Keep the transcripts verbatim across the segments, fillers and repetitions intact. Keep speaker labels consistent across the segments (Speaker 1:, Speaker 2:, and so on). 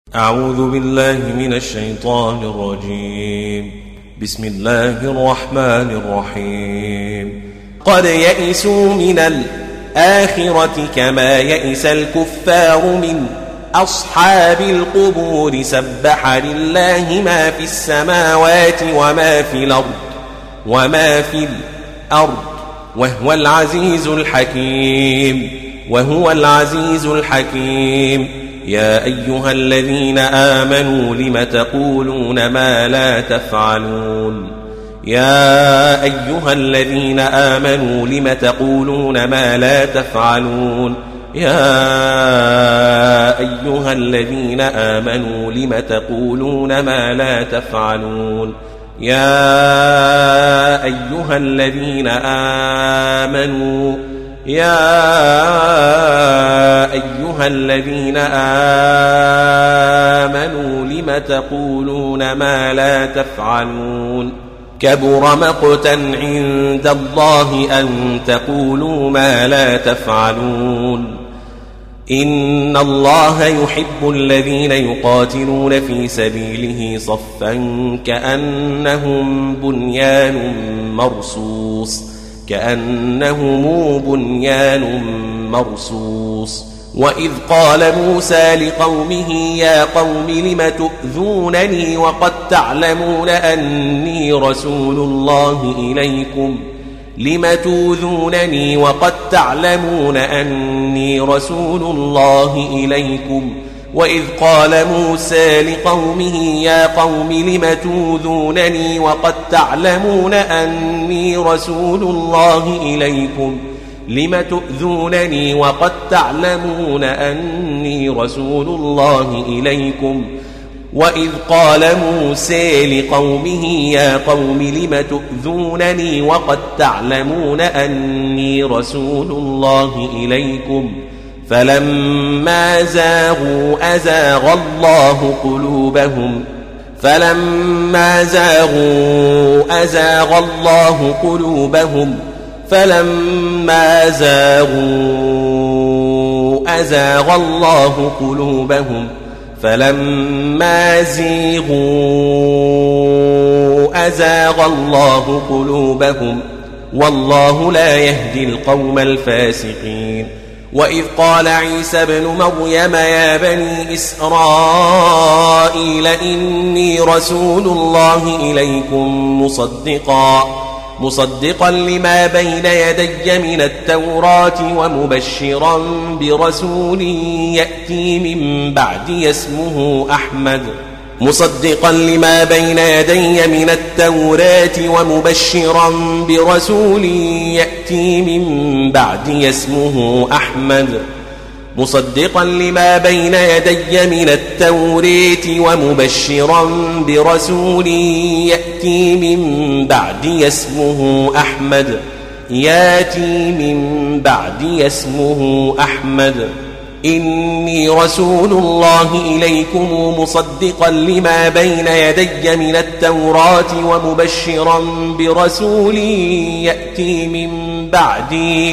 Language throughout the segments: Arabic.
Speaker 1: أعوذ بالله من الشيطان الرجيم. بسم الله الرحمن الرحيم. قد يئسوا من الآخرة كما يئس الكفار من أصحاب القبور. سبح لله ما في السماوات وما في الأرض وما في الأرض وهو العزيز الحكيم وهو العزيز الحكيم. يا أيها الذين آمنوا لم تقولون ما لا تفعلون يا أيها الذين آمنوا لم تقولون ما لا تفعلون يا أيها الذين آمنوا لم تقولون ما لا تفعلون يا أيها الذين آمنوا يا أيها الذين آمنوا لم تقولون ما لا تفعلون كبر مقتا عند الله أن تقولوا ما لا تفعلون. إن الله يحب الذين يقاتلون في سبيله صفا كأنهم بنيان مرصوص كأنهم بنيان مرصوص. وإذ قال موسى لقومه يا قوم لم تؤذونني وقد تعلمون أني رسول الله إليكم لم تؤذونني وقد تعلمون أني رسول الله إليكم. وإذ قال موسى لقومه يا قوم لم تؤذونني وقد تعلمون أني رسول الله إليكم لم تؤذونني وقد تعلمون أني رسول الله إليكم. وإذ قال موسى لقومه يا قوم لم تؤذونني وقد تعلمون أني رسول الله إليكم فلما زاغوا أزاغ الله قلوبهم فلما زاغوا أزاغ الله قلوبهم فلما زاغوا أزاغ الله قلوبهم فلما زيغوا أزاغ الله قلوبهم والله لا يهدي القوم الفاسقين. وإذ قال عيسى ابن مريم يا بني إسرائيل إني رسول الله إليكم مصدقا مصدقا لما بين يدي من التوراة ومبشرا برسول يأتي من بعدي اسمه أحمد مصدقا لما بين يدي من التوراة ومبشرا برسول يأتي من بعدي اسمه أحمد مصدقا لما بين يدي من التوراة ومبشرا برسول يأتي من بعدي اسمه أحمد يأتي من بعدي اسمه أحمد. إني رسول الله إليكم مصدقا لما بين يدي من التوراة ومبشرا برسول يأتي من بعدي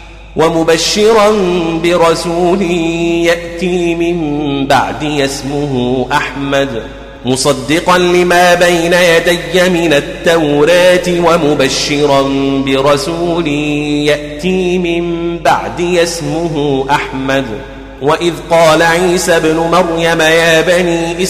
Speaker 1: ومبشرا برسول يأتي من بعدي اسمه أحمد مصدقا لما بين يدي من التوراة ومبشرا برسول يأتي من بعدي اسمه أحمد. وإذ قال عيسى ابن مريم يا بني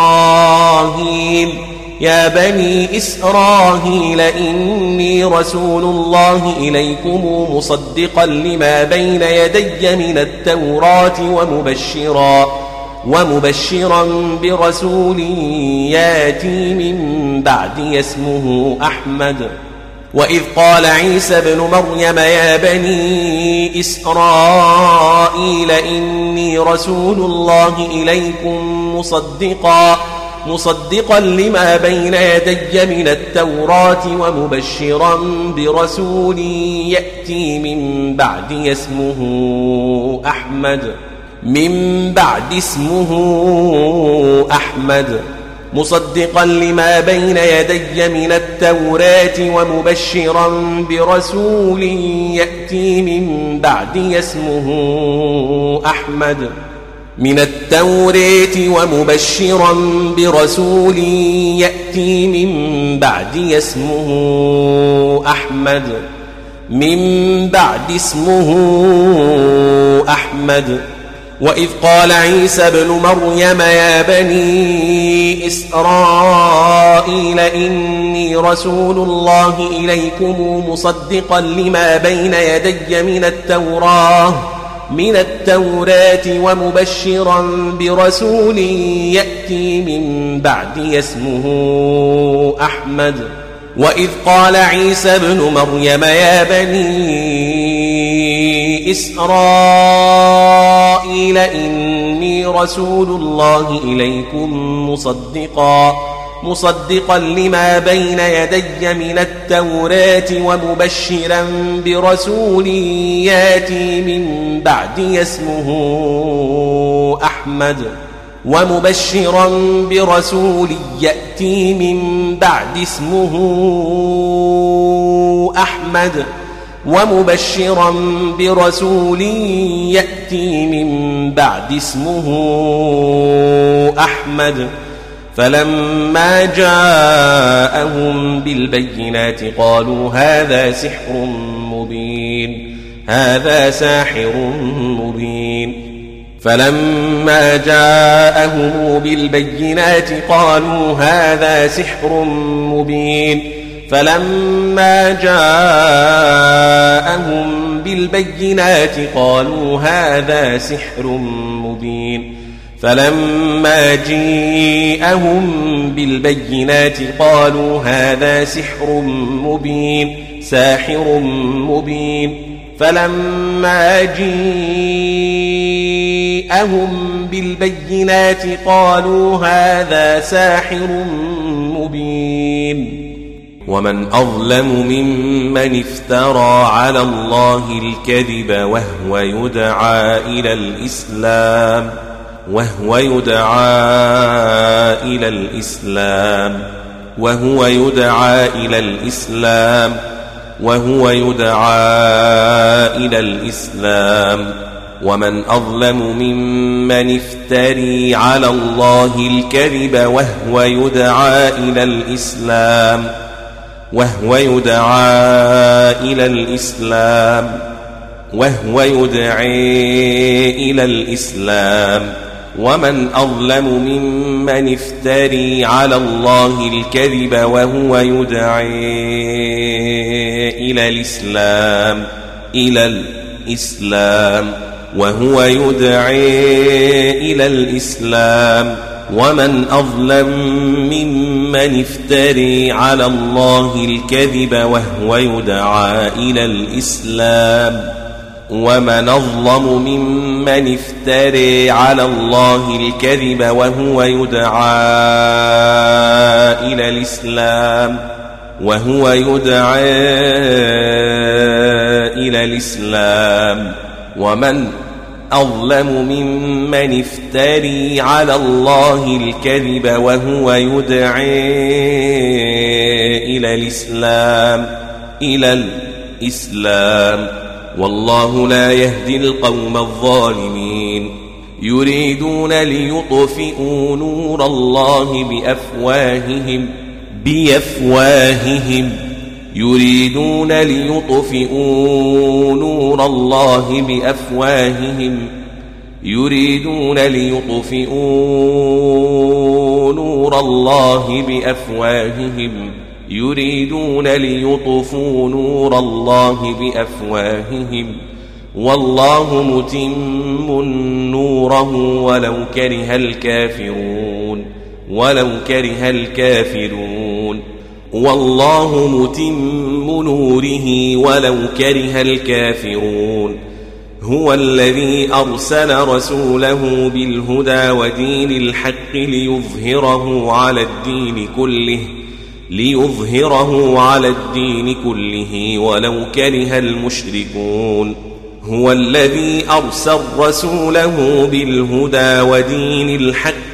Speaker 1: إسرائيل يا بني إسرائيل إني رسول الله إليكم مصدقا لما بين يدي من التوراة ومبشرا ومبشرا برسول ياتي من بعدي اسمه أحمد. وإذ قال عيسى ابن مريم يا بني إسرائيل إني رسول الله إليكم مصدقا مصدقا لما بين يدي من التوراة ومبشرا برسول يأتي من بعدي اسمه أحمد من بعد اسمه أحمد مصدقا لما بين يدي من التوراة ومبشرا برسول يأتي من بعدي اسمه أحمد من التوراة ومبشرا برسول يأتي من بعد اسمه أحمد من بعد اسمه أحمد وإذ قال عيسى ابن مريم يا بني إسرائيل إني رسول الله إليكم مصدقا لما بين يدي من التوراة من التوراة ومبشرا برسول يأتي من بعد اسمه أحمد وإذ قال عيسى ابن مريم يا بني إسرائيل إني رسول الله إليكم مصدقا مصدقا لما بين يدي من التوراة ومبشرا برسول ياتي من بعد اسمه أحمد ومبشرا برسول يأتي من بعد اسمه أحمد ومبشرا برسول يأتي من بعد اسمه أحمد فلما جاءهم بالبينات قالوا هذا سحر مبين هذا ساحر مبين فلما جاءهم بالبينات قالوا هذا سحر مبين فلما جاءهم بالبينات قالوا هذا سحر مبين فلما جاءهم بالبينات قالوا هذا سحر مبين ساحر مبين فلما جاءهم بالبينات قالوا هذا ساحر مبين ومن أظلم ممن افترى على الله الكذب وهو يدعى إلى الإسلام وهو يدعى إلى الإسلام وهو يدعى إلى الإسلام وهو يدعى إلى الإسلام ومن أظلم ممن افتري على الله الكذب وهو يدعى إلى الإسلام وهو يدعى إلى الإسلام وهو يدعى إلى الإسلام ومن أظلم ممن افتري على الله الكذب وهو يدعى إلى الإسلام إلى الإسلام وهو يدعى إلى الإسلام ومن أظلم ممن افتري على الله الكذب وهو يدعى إلى الإسلام ومن أظلم ممن افتري على الله الكذب وهو يدعى إلى الإسلام وهو يدعى إلى الإسلام ومن أظلم ممن افتري على الله الكذب وهو يدعى إلى الإسلام إلى الإسلام والله لا يهدي القوم الظالمين يريدون ليطفئوا نور الله بأفواههم بأفواههم يريدون ليطفئوا نور الله بأفواههم يريدون ليطفئوا نور الله بأفواههم يريدون ليطفئوا نور الله بأفواههم والله متم نوره ولو كره الكافرون ولو كره الكافرون والله متم نوره ولو كره الكافرون هو الذي أرسل رسوله بالهدى ودين الحق ليظهره على الدين كله ليظهره على الدين كله ولو كره المشركون هو الذي أرسل رسوله بالهدى ودين الحق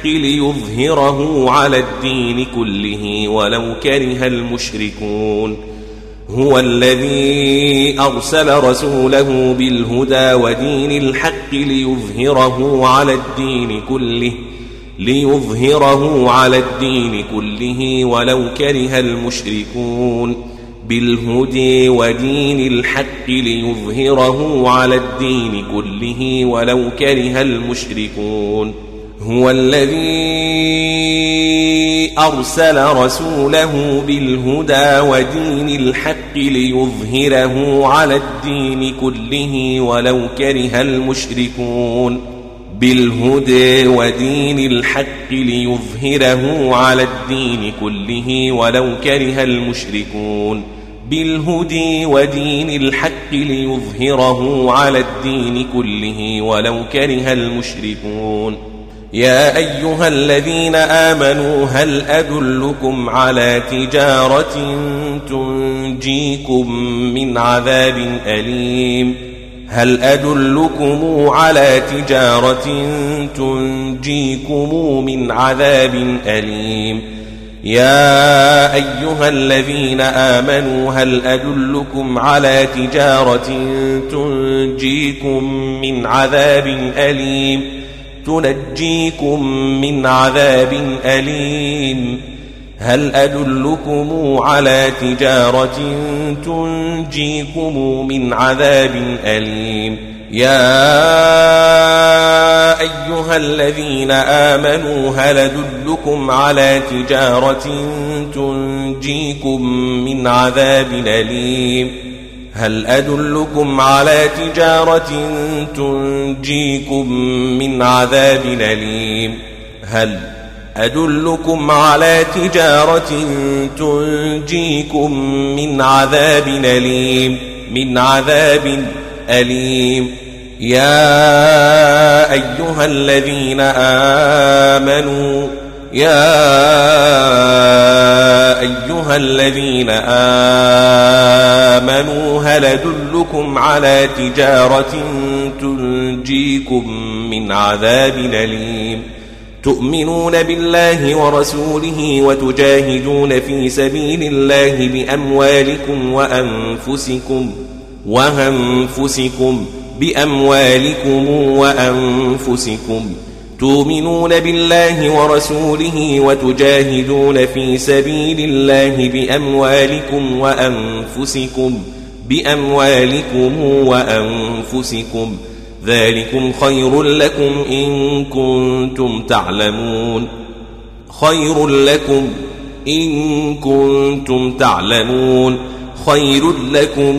Speaker 1: ليظهره على الدين كله ولو كره المشركون هو الذي أرسل رسوله بالهدى ودين الحق ليظهره على الدين كله ليظهره على الدين كله ولو كره المشركون بالهدى ودين الحق ليظهره على الدين كله ولو كره المشركون هو الذي أرسل رسوله بالهدى ودين الحق ليظهره على الدين كله ولو كره المشركون بالهدى ودين الحق ليظهره على الدين كله ولو كره المشركون بالهدى ودين الحق ليظهره على الدين كله ولو كره المشركون يا أيها الذين آمنوا هل أدلكم على تجارة تنجيكم من عذاب أليم هل أدلكم على تجارة تنجيكم من عذاب أليم يا أيها الذين آمنوا هل أدلكم على تجارة تنجيكم من عذاب أليم تنجيكم من عذاب أليم هل أدلكم على تجارة تنجيكم من عذاب أليم يا أيها الذين آمنوا هل أدلكم على تجارة تنجيكم من عذاب أليم هل أدلكم على تجارة تنجيكم من عذاب أليم هل أدلكم على تجارة تنجيكم من عذاب أليم من عذاب أليم يا أيها الذين آمنوا يا أيها الذين آمنوا هل أدلكم على تجارة تنجيكم من عذاب أليم تؤمنون بالله ورسوله وتجاهدون في سبيل الله بأموالكم وأنفسكم وأنفسكم بأموالكم وأنفسكم تؤمنون بالله ورسوله وتجاهدون في سبيل الله بأموالكم وأنفسكم بأموالكم وأنفسكم ذلكم خير لكم إن كنتم تعلمون خير لكم إن كنتم تعلمون خير لكم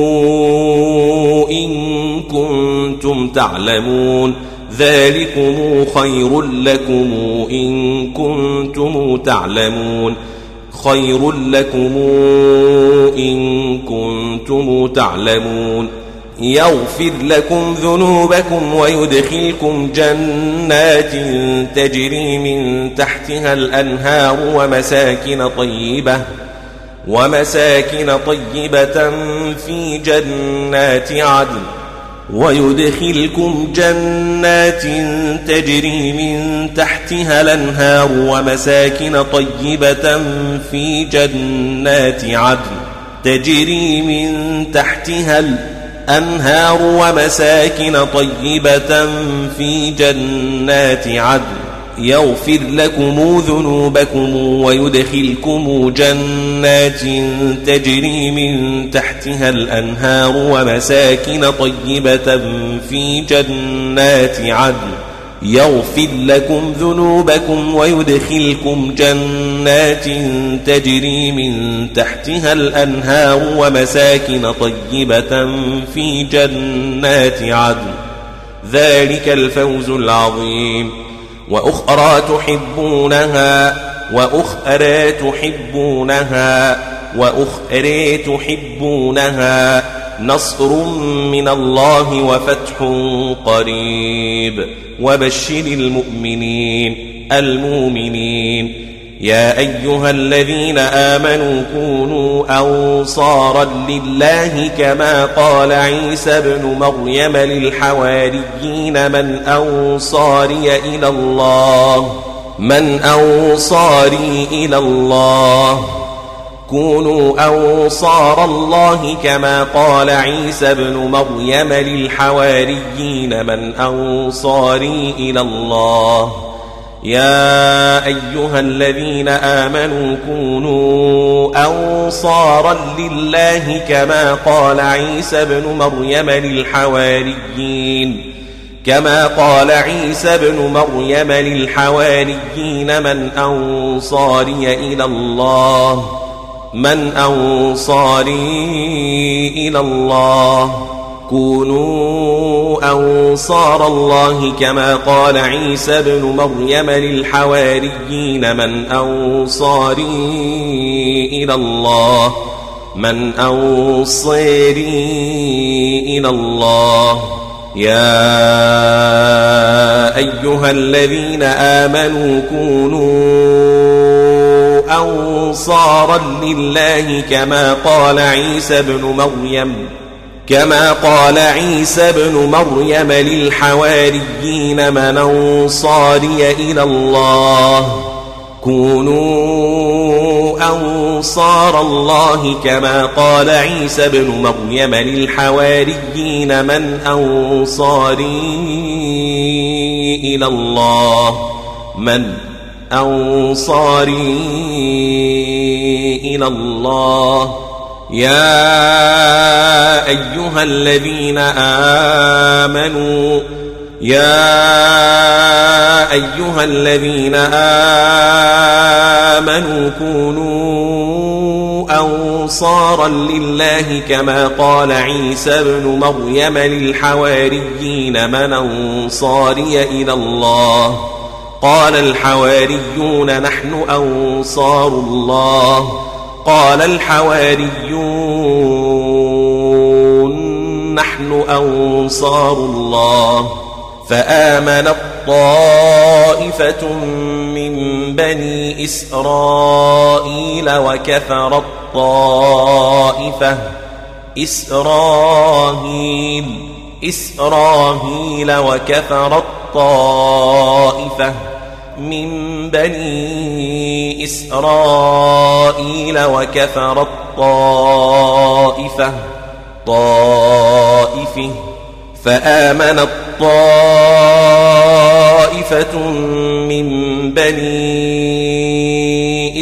Speaker 1: إن كنتم تعلمون ذلكم خير لكم إن كنتم تعلمون خير لكم إن كنتم تعلمون يغفر لكم ذنوبكم ويدخلكم جنات تجري من تحتها الأنهار ومساكن طيبة ومساكن طيبة في جنات عدن ويدخلكم جنات تجري من تحتها الأنهار ومساكن طيبة في جنات عدن تجري من تحتها الأنهار ومساكن طيبة في جنات عدن يغفر لكم ذنوبكم ويدخلكم جنات تجري من تحتها الأنهار ومساكن طيبة في جنات عدن يغفر لكم ذنوبكم ويدخلكم جنات تجري من تحتها الأنهار ومساكن طيبة في جنات عدن ذلك الفوز العظيم وأخرى تحبونها وأخرى تحبونها وأخرى تحبونها نصر من الله وفتح قريب وبشر المؤمنين المؤمنين يا أيها الذين آمنوا كونوا أنصارا لله كما قال عيسى ابن مريم للحواريين من أنصاري إلى الله من أنصاري إلى الله كونوا أنصار الله كما قال عيسى ابن مريم للحواريين من أنصاري إلى الله يا أيها الذين آمنوا كونوا أنصارا لله كما قال عيسى ابن مريم للحواريين كما قال عيسى ابن مريم للحواريين من أنصاري إلى الله من أنصاري إلى الله كونوا أنصار الله كما قال عيسى ابن مريم للحواريين من أنصاري إلى الله من أنصاري إلى الله يا أيها الذين آمنوا كونوا أنصارا لله كما قال عيسى ابن مريم كما قال عيسى ابن مريم للحواريين من أنصاري إلى الله كونوا أنصار الله كما قال عيسى ابن مريم للحواريين من أنصاري إلى الله من أنصاري إلى الله يا أيها الذين آمنوا يا أيها الذين آمنوا كونوا أنصارا لله كما قال عيسى ابن مريم للحواريين من أنصاري إلى الله قال الحواريون نحن أنصار الله قال الحواريون نحن أنصار الله فآمنت طائفة من بني إسرائيل وكفرت طائفة إسرائيل إسرائيل وكفرت طائفة من بني إسرائيل وكفرت طائفة طائفة فآمنت طائفة من بني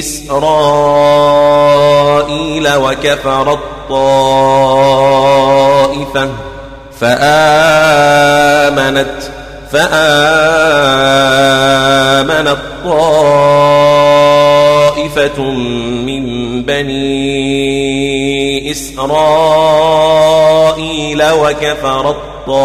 Speaker 1: إسرائيل وكفرت طائفة فآمنت فآمنت طائفة من بني إسرائيل وكفرت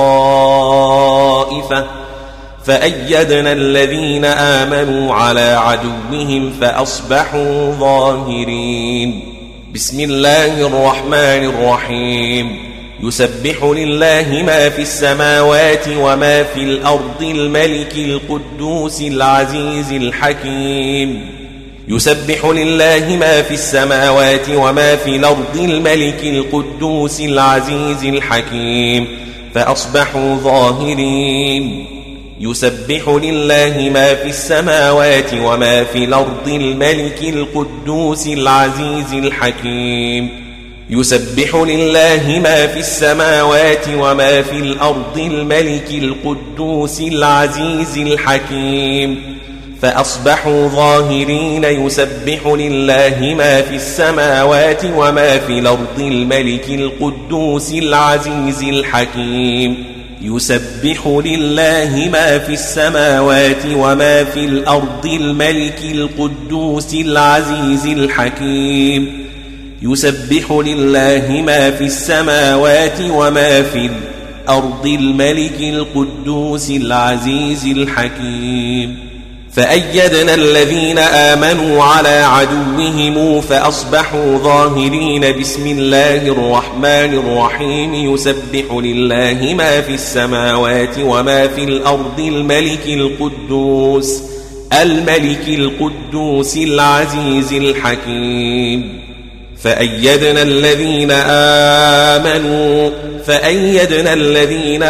Speaker 1: طائفة فأيدنا الذين آمنوا على عدوهم فأصبحوا ظاهرين. بسم الله الرحمن الرحيم. يسبح لله ما في السماوات وما في الأرض الملك القدوس العزيز الحكيم. يسبح لله ما في السماوات وما في الأرض الملك القدوس العزيز الحكيم فأصبحوا ظاهرين. يسبح لله ما في السماوات وما في الأرض الملك القدوس العزيز الحكيم. يسبح لله ما في السماوات وما في الأرض الملك القدوس العزيز الحكيم فأصبحوا ظاهرين. يسبح لله ما في السماوات وما في الأرض الملك القدوس العزيز الحكيم. يسبح لله ما في السماوات وما في الأرض الملك القدوس العزيز الحكيم. يسبح لله ما في السماوات وما في الأرض الملك القدوس العزيز الحكيم. فأيدنا الذين آمنوا على عدوهم فأصبحوا ظاهرين. بسم الله الرحمن الرحيم. يسبح لله ما في السماوات وما في الأرض الملك القدوس الملك القدوس العزيز الحكيم. فأيدنا الذين آمنوا فأيدنا الذين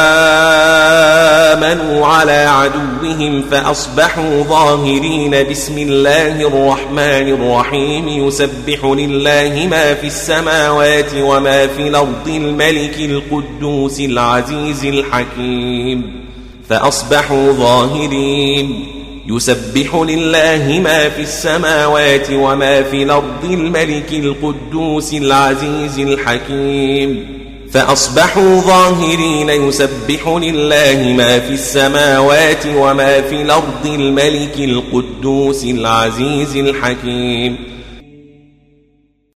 Speaker 1: آمنوا على عدوهم فأصبحوا ظاهرين. بسم الله الرحمن الرحيم. يسبح لله ما في السماوات وما في الأرض الملك القدوس العزيز الحكيم. فأصبحوا ظاهرين. يسبح لله ما في السماوات وما في الأرض الملك القدوس العزيز الحكيم. فأصبحوا ظاهرين. يسبح لله ما في السماوات وما في الأرض الملك القدوس العزيز الحكيم.